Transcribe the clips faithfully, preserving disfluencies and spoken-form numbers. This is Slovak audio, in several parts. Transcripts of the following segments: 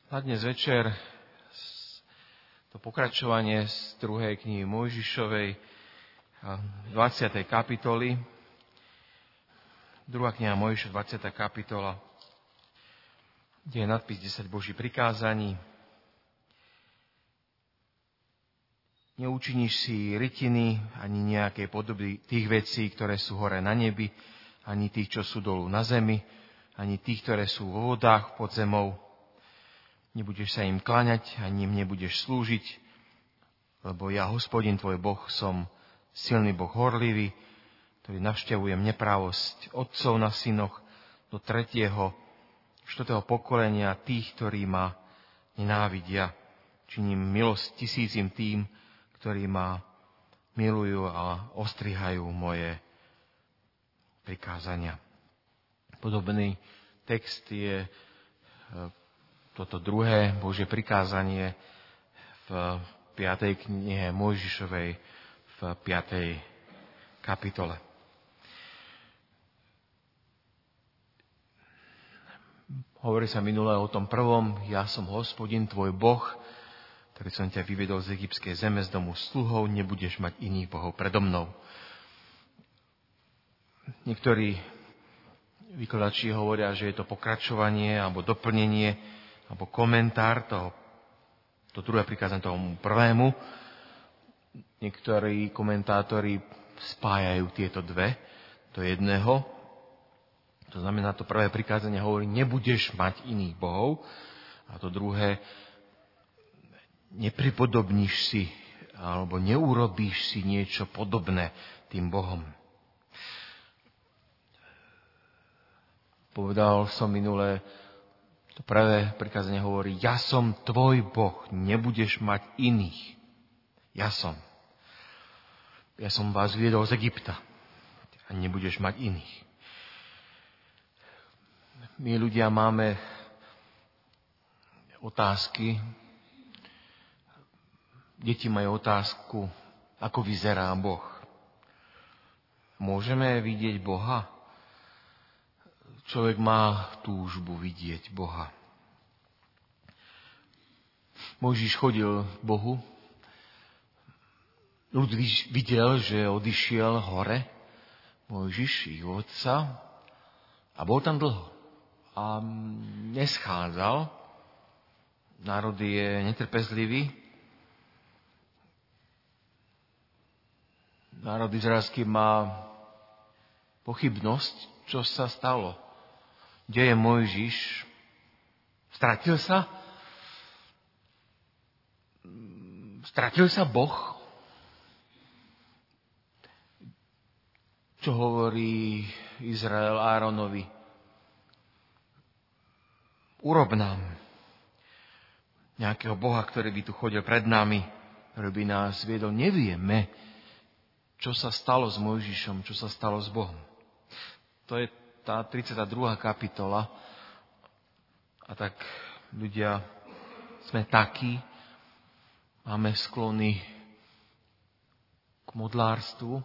Na dnes večer to pokračovanie z druhej knihy Mojžišovej, dvadsiatej kapitoly. Druhá kniha Mojžišova, dvadsiata kapitola, kde je nadpis desať Božích prikázaní. Neučiníš si rytiny ani nejaké podoby tých vecí, ktoré sú hore na nebi, ani tých, čo sú dolu na zemi, ani tých, ktoré sú vo vodách pod zemou. Nebudeš sa im kláňať, ani im nebudeš slúžiť, lebo ja, Hospodin tvoj Boh, som silný Boh horlivý, ktorý navštevujem neprávosť otcov na synoch do tretieho, štvrtého pokolenia tých, ktorí ma nenávidia. Činím milosť tisícim tým, ktorí ma milujú a ostrihajú moje prikázania. Podobný text je toto druhé Božie prikázanie v piatej knihe Mojžišovej v piatej kapitole. Hovorí sa minulé o tom prvom: ja som Hospodin tvoj Boh, ktorý som ťa vyvedol z egyptskej zeme, z domu sluhov, nebudeš mať iných bohov predo mnou. Niektorí vykladači hovoria, že je to pokračovanie alebo doplnenie alebo komentár toho, to druhé prikázanie tomu prvému. Niektorí komentátori spájajú tieto dve do jedného. To znamená, to prvé prikázanie hovorí, nebudeš mať iných bohov. A to druhé, nepripodobníš si alebo neurobíš si niečo podobné tým bohom. Povedal som minulé, to prvé prikázanie hovorí, ja som tvoj Boh, nebudeš mať iných. Ja som. Ja som vás viedol z Egypta a nebudeš mať iných. My ľudia máme otázky. Deti majú otázku, ako vyzerá Boh. Môžeme vidieť Boha? Človek má túžbu vidieť Boha. Mojžiš chodil k Bohu. Ľud videl, že odišiel hore Mojžiš, ich otca, a bol tam dlho. A neschádzal. Národ je netrpezlivý. Národ izraelský má pochybnosť, čo sa stalo. Kde je Mojžiš? Stratil sa? Stratil sa Boh? Čo hovorí Izrael Áronovi? Urob nám nejakého Boha, ktorý by tu chodil pred nami, ktorý by nás viedol. Nevieme, čo sa stalo s Mojžišom, čo sa stalo s Bohom. To je tá tridsiata druhá kapitola. A tak ľudia sme takí, máme sklony k modlárstvu,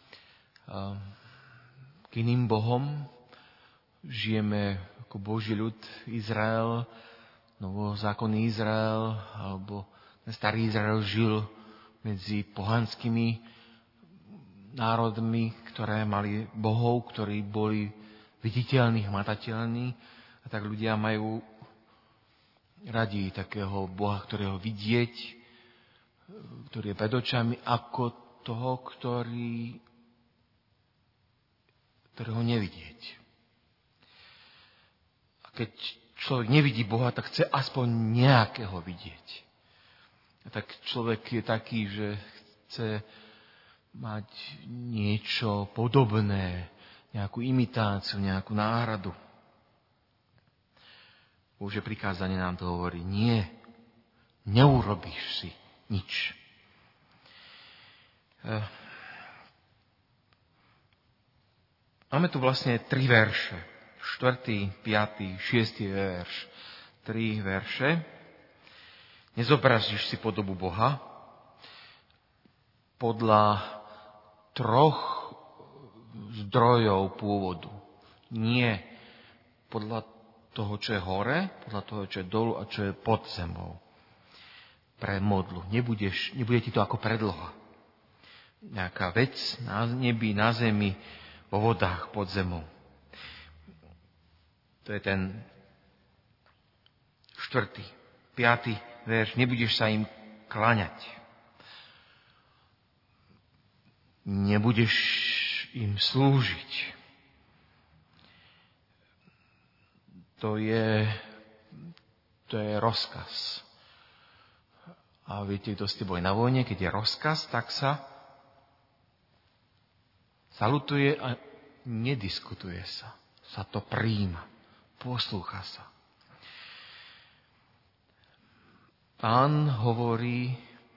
k iným bohom. Žijeme ako Boží ľud Izrael, novozákonný Izrael, alebo starý Izrael žil medzi pohanskými národmi, ktoré mali bohov, ktorí boli viditeľní, hmatateľní. A tak ľudia majú radi takého Boha, ktorého vidieť, ktorý je pred očami, ako toho, ktorý, ktorého nevidieť. A keď človek nevidí Boha, tak chce aspoň nejakého vidieť. A tak človek je taký, že chce mať niečo podobné, nejakú imitáciu, nejakú náhradu. Božie prikázanie nám to hovorí. Nie, neurobíš si nič. Máme tu vlastne tri verše. Štvrtý, piatý, šiestý verš. Tri verše. Nezobrazíš si podobu Boha. Podľa troch zdrojov pôvodu. Nie podľa toho, čo je hore, podľa toho, čo je dolu a čo je pod zemou. Pre modlu. Nebudeš, nebude ti to ako predloha. Nejaká vec na nebi, na zemi, vo vodách pod zemou. To je ten štvrtý, piatý verš. Nebudeš sa im kláňať. Nebudeš im slúžiť. To je, to je rozkaz. A viete, kto ste boli na vojne, keď je rozkaz, tak sa salutuje a nediskutuje sa. Sa to prijíma. Poslúcha sa. Pán hovorí,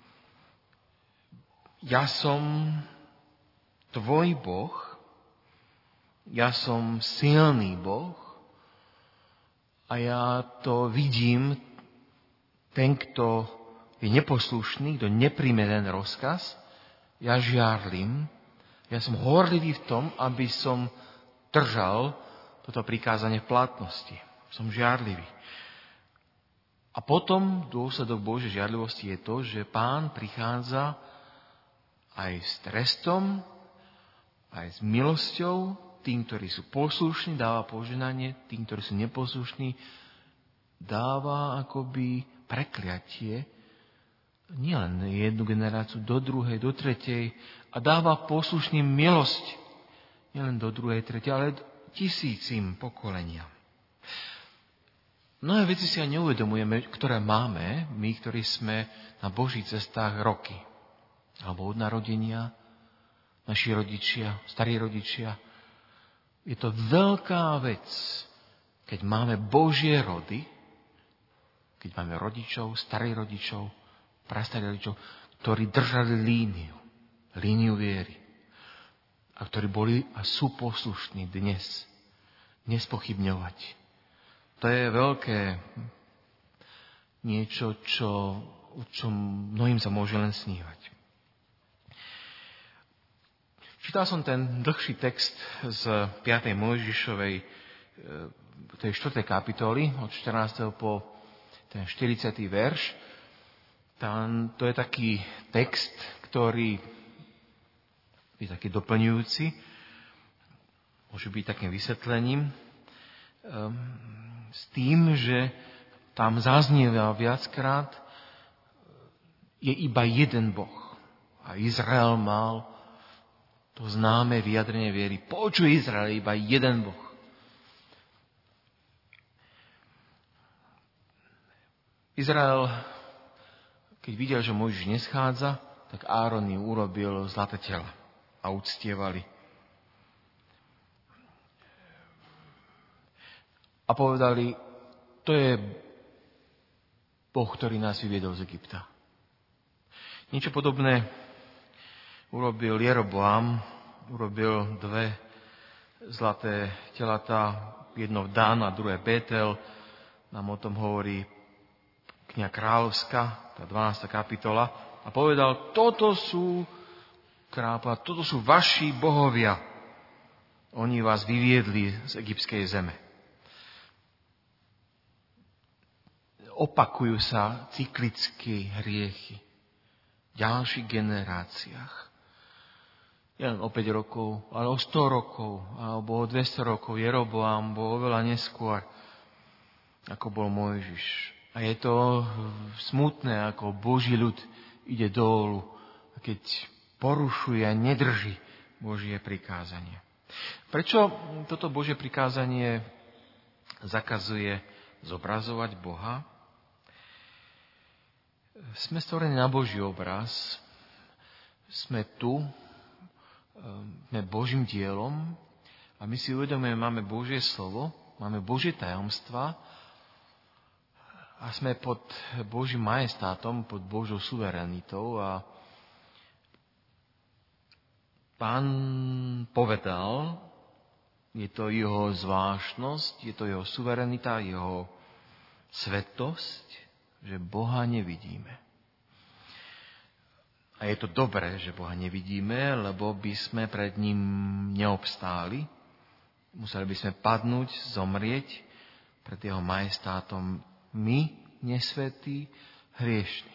ja som tvoj Boh, ja som silný Boh a ja to vidím, ten, kto je neposlušný, kto nepríjme ten rozkaz, ja žiarlim, ja som horlivý v tom, aby som držal toto prikázanie v platnosti. Som žiarlivý. A potom dôsledok Božej žiarlivosti je to, že Pán prichádza aj s trestom, aj s milosťou, tým, ktorí sú poslušní, dáva požehnanie, tým, ktorí sú neposlušní, dáva akoby prekliatie nielen jednu generáciu, do druhej, do tretej a dáva poslušným milosť nielen do druhej, tretej, ale tisícim pokoleniam. Mnohé veci si aj neuvedomujeme, ktoré máme, my, ktorí sme na Božích cestách roky. Alebo od narodenia, naši rodičia, starí rodičia. Je to veľká vec, keď máme Božie rody, keď máme rodičov, starých rodičov, prastarých rodičov, ktorí držali líniu, líniu viery. A ktorí boli a sú poslušní dnes. Nespochybňovať. To je veľké niečo, čo, o čom mnohým sa môže len snívať. Čítal som ten dlhší text z piatej Mojžišovej, tej štvrtej kapitoly, od štrnásteho po ten štyridsiaty verš. Tam, to je taký text, ktorý je taký doplňujúci, môže byť takým vysvetlením, um, s tým, že tam zaznieva viackrát, je iba jeden Boh. A Izrael mal to známe vyjadrenie viery. Počuj, Izrael, je iba jeden Boh. Izrael, keď videl, že Mojžiš neschádza, tak Áron im urobil zlaté tela a uctievali. A povedali, to je Boh, ktorý nás vyviedol z Egypta. Niečo podobné urobil Jeroboam, urobil dve zlaté telatá, jedno v Dan a druhé Betel. Nám o tom hovorí kniha Kráľovská, tá dvanásta kapitola. A povedal, toto sú kráľ, toto sú vaši bohovia. Oni vás vyviedli z egyptskej zeme. Opakujú sa cyklické hriechy v ďalších generáciách. Len o päť rokov, ale o sto rokov, alebo o dvesto rokov. Jeroboam bol oveľa neskôr, ako bol Mojžiš. A je to smutné, ako Boží ľud ide dolu, keď porušuje a nedrží Božie prikázanie. Prečo toto Božie prikázanie zakazuje zobrazovať Boha? Sme stvorení na Boží obraz, sme tu, sme Božím dielom a my si uvedomujeme, máme Božie slovo, máme Božie tajomstva a sme pod Božím majestátom, pod Božou suverenitou a Pán povedal, je to jeho zvláštnosť, je to jeho suverenita, jeho svetosť, že Boha nevidíme. A je to dobré, že Boha nevidíme, lebo by sme pred ním neobstáli. Museli by sme padnúť, zomrieť, pred jeho majestátom my, nesvätí, hriešni.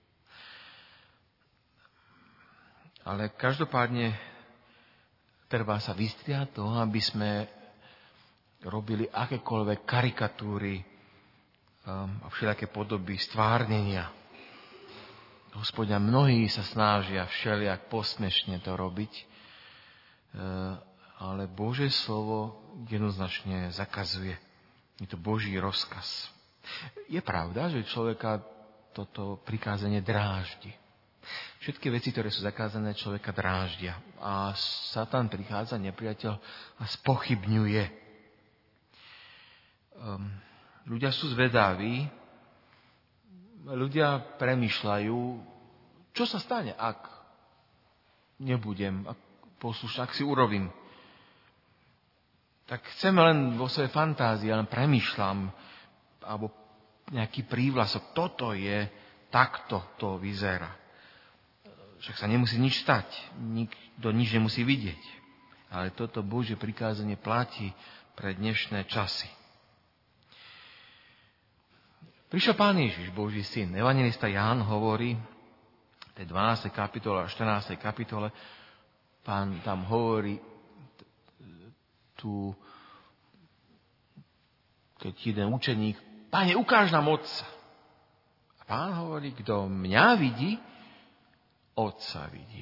Ale každopádne treba sa vystriať toho, aby sme robili akékoľvek karikatúry um, a všelijaké podoby stvárnenia. Hospodňa, mnohí sa snažia všelijak posmešne to robiť, uh, ale Božie slovo jednoznačne zakazuje. Je to Boží rozkaz. Je pravda, že človeka toto prikázanie dráždi. Všetky veci, ktoré sú zakázané, človeka dráždia. A Satan prichádza, nepriateľ, a spochybňuje. Um, ľudia sú zvedaví, ľudia premýšľajú, čo sa stane, ak nebudem, ak poslušne, ak si urobím. Tak chceme len vo svojej fantázii, len premýšľam, alebo nejaký prívlasok, toto je, takto to vyzerá. Však sa nemusí nič stať, nikto nič nemusí vidieť. Ale toto Božie prikázanie platí pre dnešné časy. Prišiel Pán Ježiš, Boží syn. Evanjelista Ján hovorí, v tej dvanástej kapitole a štrnástej kapitole, Pán tam hovorí, tu, keď jeden učeník, Páne, ukáž nám Otca. A Pán hovorí, kto mňa vidí, Otca vidí.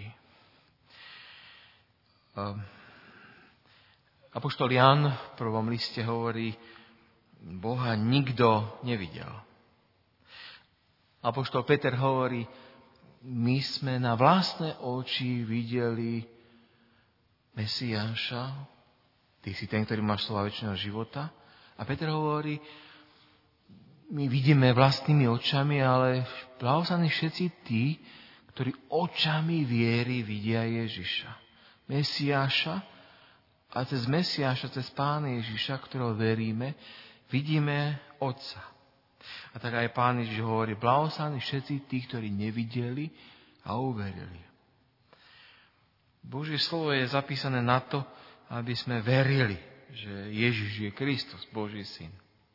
Apoštol Ján v prvom liste hovorí, Boha nikto nevidel. Apoštol Peter hovorí, my sme na vlastné oči videli Mesiáša, ty si ten, ktorý má slova večného života. A Peter hovorí, my vidíme vlastnými očami, ale blahoslaní všetci tí, ktorí očami viery vidia Ježiša. Mesiáša a cez Mesiáša, cez Pána Ježiša, ktorého veríme, vidíme Otca. A tak aj Pán Ježiš hovorí, blahoslaní všetci tí, ktorí nevideli a uverili. Božie slovo je zapísané na to, aby sme verili, že Ježiš je Kristus, Boží syn.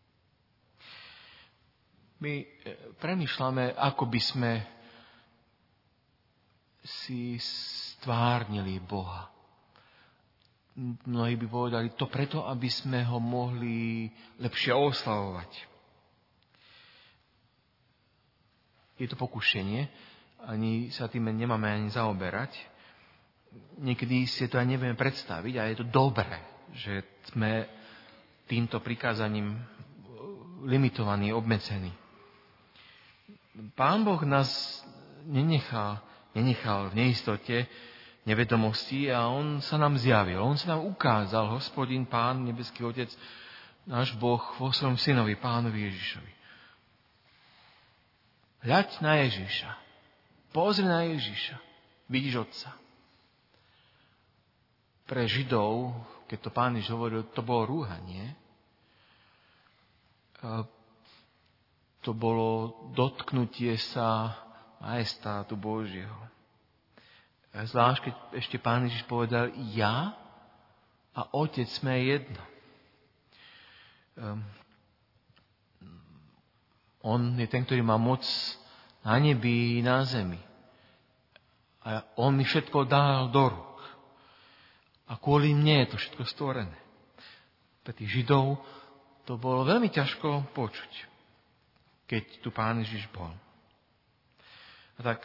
My premýšľame, ako by sme si stvárnili Boha. Mnohí by povedali to preto, aby sme ho mohli lepšie oslavovať. Je to pokušenie, ani sa tým nemáme ani zaoberať. Niekedy si to aj nevieme predstaviť a je to dobré, že sme týmto prikázaním limitovaní, obmedzení. Pán Boh nás nenechá Nenechal v neistote, nevedomosti a on sa nám zjavil. On sa nám ukázal, Hospodin, Pán, nebeský Otec, náš Boh vo svojom synovi, Pánovi Ježišovi. Hľaď na Ježiša. Pozri na Ježiša. Vidíš Otca. Pre Židov, keď to Pán Ježiš hovoril, to bolo rúhanie. To bolo dotknutie sa majestátu Božieho. Zvlášť, keď ešte Pán Ježiš povedal, ja a Otec sme jedno. Um, on je ten, ktorý má moc na nebi i na zemi. A on mi všetko dal do rúk. A kvôli mne je to všetko stvorené. Pre tých Židov to bolo veľmi ťažko počuť, keď tu Pán Ježiš bol. A tak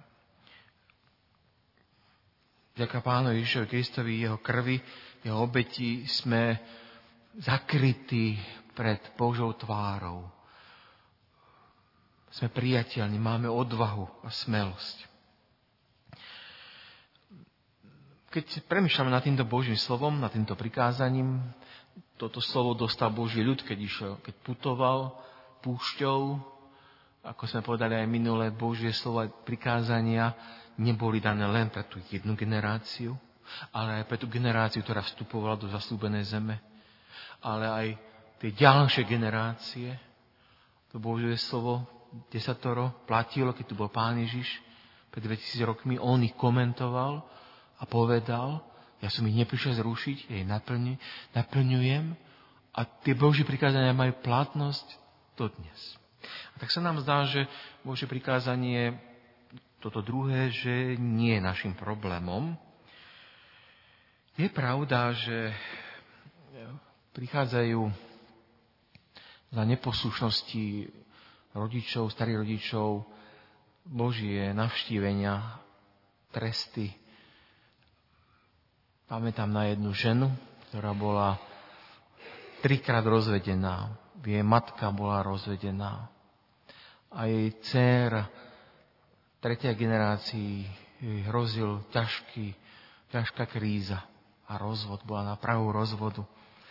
vďaka Pánu Ježišovi Kristovi, jeho krvi, jeho obeti sme zakrytí pred Božou tvárou. Sme priateľní, máme odvahu a smelosť. Keď premýšľame nad týmto Božím slovom, nad týmto prikázaním, toto slovo dostal Boží ľud, keď išiel, keď putoval púšťou. Ako sme povedali aj minulé, Božie slova prikázania neboli dané len pre tú jednu generáciu, ale aj pre tú generáciu, ktorá vstupovala do zasľúbenej zeme. Ale aj tie ďalšie generácie, to Božie slovo desatoro platilo, keď tu bol Pán Ježiš pred dvetisíc rokmi, on ich komentoval a povedal, ja som ich neprišiel zrušiť, ja ich naplňujem A tie Božie prikázania majú platnosť dodnes. A tak sa nám zdá, že Božie prikázanie, toto druhé, že nie je našim problémom. Je pravda, že prichádzajú za neposlušnosti rodičov, starých rodičov, Božie navštívenia, tresty. Pamätám na jednu ženu, ktorá bola trikrát rozvedená. Jej matka bola rozvedená. A jej dcéra tretej generácii jej hrozil ťažký, ťažká kríza a rozvod. Bola na prahu rozvodu.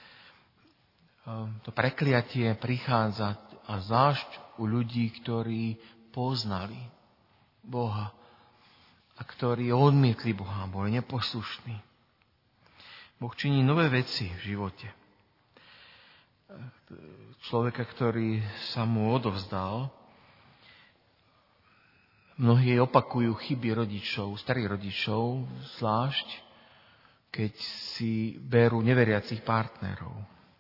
To prekliatie prichádza a zvlášť u ľudí, ktorí poznali Boha a ktorí odmietli Boha, boli neposlušní. Boh činí nové veci v živote. Človeka, ktorý sa mu odovzdal, mnohí opakujú chyby rodičov, starých rodičov, zvlášť keď si berú neveriacich partnerov.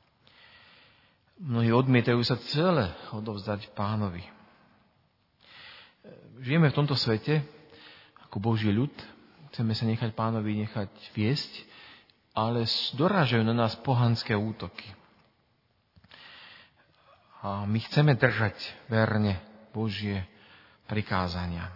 Mnohí odmietajú sa celé odovzdať Pánovi. Žijeme v tomto svete ako Boží ľud, chceme sa nechať Pánovi nechať viesť, ale dorážajú na nás pohanské útoky. A my chceme držať verne Božie prikázania.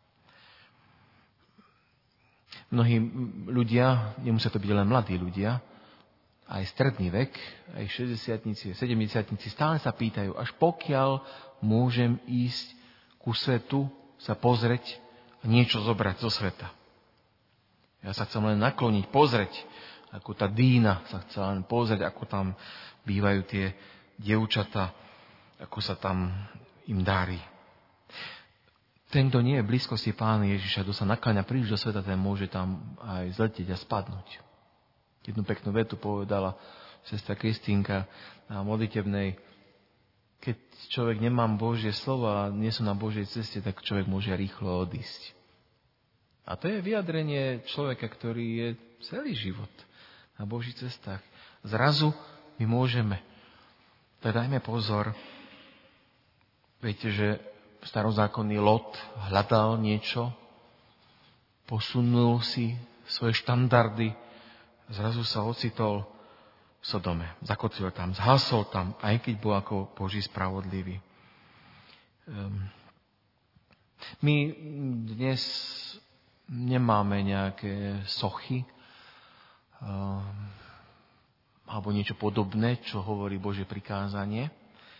Mnohí ľudia, nemusia to byť len mladí ľudia, aj stredný vek, aj šesťdesiatnici, sedemdesiatnici, stále sa pýtajú, až pokiaľ môžem ísť ku svetu, sa pozrieť a niečo zobrať zo sveta. Ja sa chcem len nakloniť, pozrieť, ako tá Dína sa chcela len pozrieť, ako tam bývajú tie dievčatá, ako sa tam im darí. Ten, kto nie je v blízkosti Pána Ježiša, kto sa nakláňa príliš do sveta, ten môže tam aj zletieť a spadnúť. Jednu peknú vetu povedala sestra Kristínka na modlitebnej. Keď človek nemá Božie slovo a nie sú na Božej ceste, tak človek môže rýchlo odísť. A to je vyjadrenie človeka, ktorý je celý život na Božích cestách. Zrazu my môžeme. Tak dajme pozor. Viete, že starozákonný Lot hľadal niečo, posunul si svoje štandardy, zrazu sa ocitol v Sodome. Zakotvil tam, zhasol tam, aj keď bol ako Boží spravodlivý. My dnes nemáme nejaké sochy alebo niečo podobné, čo hovorí Božie prikázanie.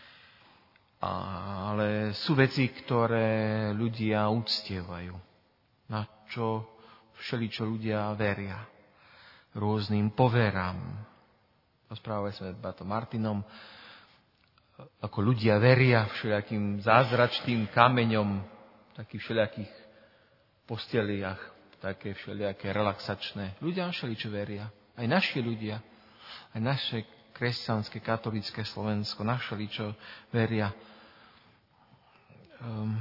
Ale sú veci, ktoré ľudia uctievajú. Na čo všeličo ľudia veria. Rôznym poverám. Rozprávali sme s bratom Martinom, ako ľudia veria všelijakým zázračným kameňom, takých všelijakých posteliach, také všelijaké relaxačné. Ľudia všeličo veria. Aj naši ľudia, aj naše kresťanské, katolické Slovensko, naše všeličo veria. Um,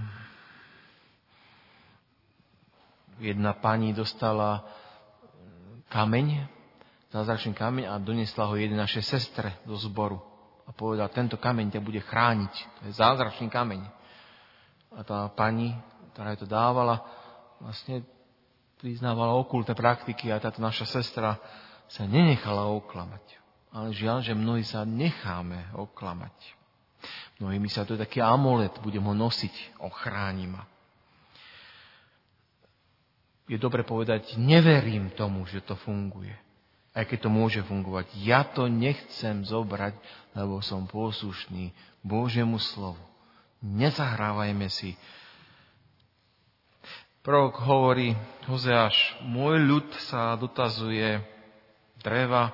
jedna pani dostala kameň, zázračný kameň a doniesla ho jednej našej sestre do zboru. A povedala, tento kameň ťa bude chrániť. To je zázračný kameň. A tá pani, ktorá jej to dávala, vlastne priznávala okultné praktiky a táto naša sestra sa nenechala oklamať. Ale žiaľ, že mnohí sa necháme oklamať. Mnohí myslia, to je taký amulet, budem ho nosiť, ochráni ma. Je dobre povedať, neverím tomu, že to funguje. Aj keď to môže fungovať. Ja to nechcem zobrať, lebo som poslušný Božiemu slovu. Nezahrávajme si. Prorok hovorí, Hozeáš, môj ľud sa dotazuje dreva,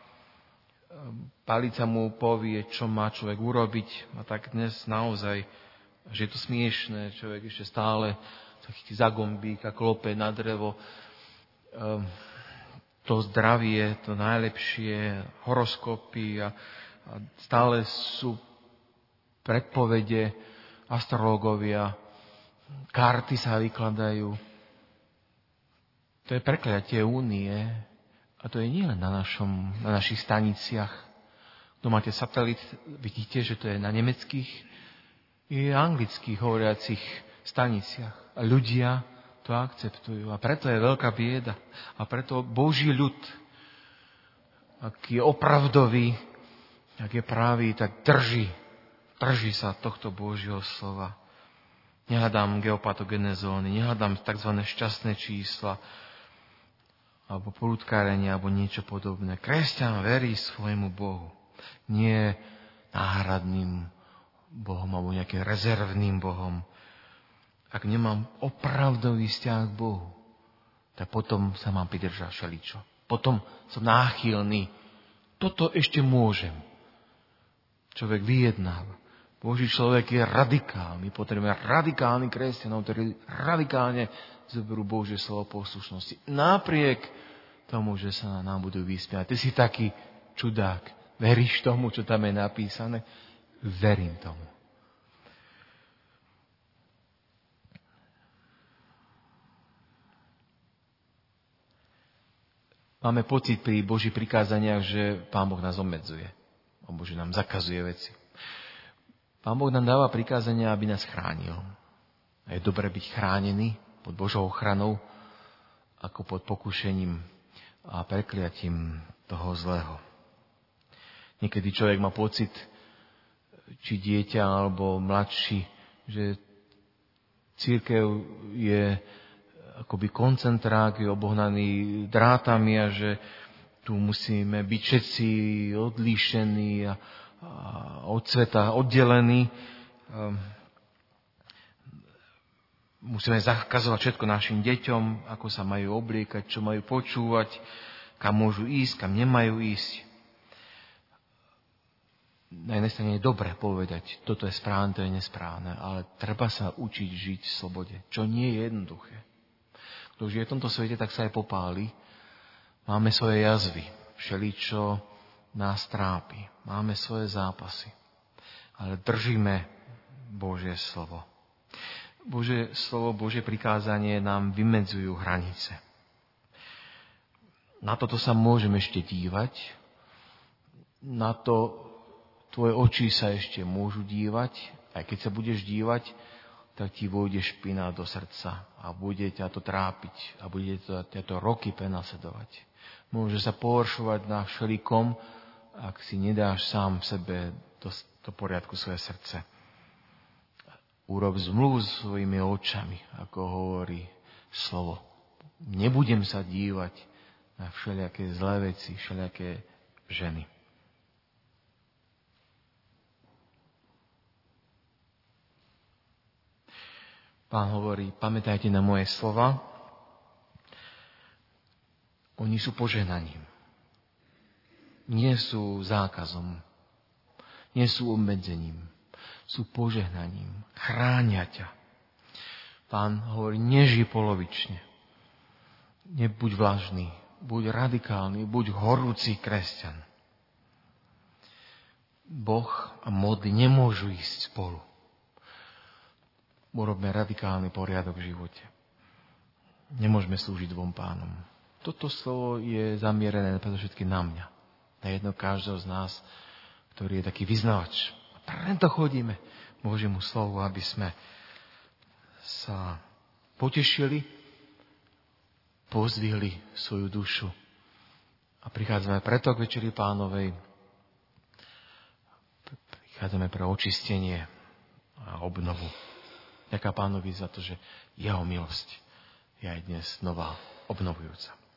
palica mu povie, čo má človek urobiť. A tak dnes naozaj, že je to smiešné, človek ešte stále sa chytí za gombík a klope na drevo. To zdravie, to najlepšie, horoskopy a, a stále sú predpovede, astrológovia, karty sa vykladajú. To je prekliatie únie a to je nielen na, našom, na našich staniciach, Tu máte satelit, vidíte, že to je na nemeckých i anglických hovoriacich staniciach. A ľudia to akceptujú. A preto je veľká bieda. A preto Boží ľud, ak je opravdový, ak je pravý, tak drží. Drží sa tohto Božieho slova. Nehľadám geopatogené zóny, nehľadám tzv. Šťastné čísla, alebo poľudkárenie, alebo niečo podobné. Kresťan verí svojmu Bohu. Nie náhradným Bohom, alebo nejakým rezervným Bohom. Ak nemám opravdový vzťah k Bohu, tak potom sa mám pridržať všeličo. Potom som náchylný. Toto ešte môžem. Človek vyjednáva. Boží človek je radikálny. Potrebujeme radikálny kresťanov, ktorí radikálne zoberú Božie slovo poslušnosti. Napriek tomu, že sa nám budú vysmiať. Ty si taký čudák. Veríš tomu, čo tam je napísané? Verím tomu. Máme pocit pri Božích prikázaniach, že Pán Boh nás obmedzuje. Alebo že nám zakazuje veci. Pán Boh nám dáva prikázania, aby nás chránil. A je dobre byť chránený pod Božou ochranou, ako pod pokušením a prekliatím toho zlého. Niekedy človek má pocit, či dieťa alebo mladší, že cirkev je akoby koncentrák, je obohnaný drátami a že tu musíme byť všetci odlíšení a, a od sveta oddelení. Musíme zakazovať všetko našim deťom, ako sa majú obliekať, čo majú počúvať, kam môžu ísť, kam nemajú ísť. Na jednej strane je dobre povedať, toto je správne, to je nesprávne, ale treba sa učiť žiť v slobode, čo nie je jednoduché. Kto žije v tomto svete, tak sa aj popáli. Máme svoje jazvy, všeličo nás trápi, máme svoje zápasy, ale držíme Božie slovo. Božie slovo, Božie prikázanie nám vymedzujú hranice. Na toto sa môžeme ešte dívať, na to tvoje oči sa ešte môžu dívať, aj keď sa budeš dívať, tak ti vôjde špina do srdca a bude ťa to trápiť a bude ťa to roky prenasledovať. Môže sa pohoršovať na všelikom, ak si nedáš sám v sebe do, do poriadku svoje srdce. Urob zmluvu s svojimi očami, ako hovorí slovo. Nebudem sa dívať na všelijaké zlé veci, všelijaké ženy. Pán hovorí, pamätajte na moje slova. Oni sú požehnaním. Nie sú zákazom. Nie sú obmedzením. Sú požehnaním. Chránia ťa. Pán hovorí, nežij polovične. Nebuď vlažný. Buď radikálny. Buď horúci kresťan. Boh a modly nemôžu ísť spolu. Urobme radikálny poriadok v živote. Nemôžeme slúžiť dvom pánom. Toto slovo je zamierené predovšetkým na mňa. Na jedno každého z nás, ktorý je taký vyznavač. A preto chodíme Božiemu slovu, aby sme sa potešili, pozdvihli svoju dušu. A prichádzame preto k Večeri Pánovej. Prichádzame pre očistenie a obnovu. Ďaká Pánovi za to, že jeho milosť je aj dnes nová, obnovujúca.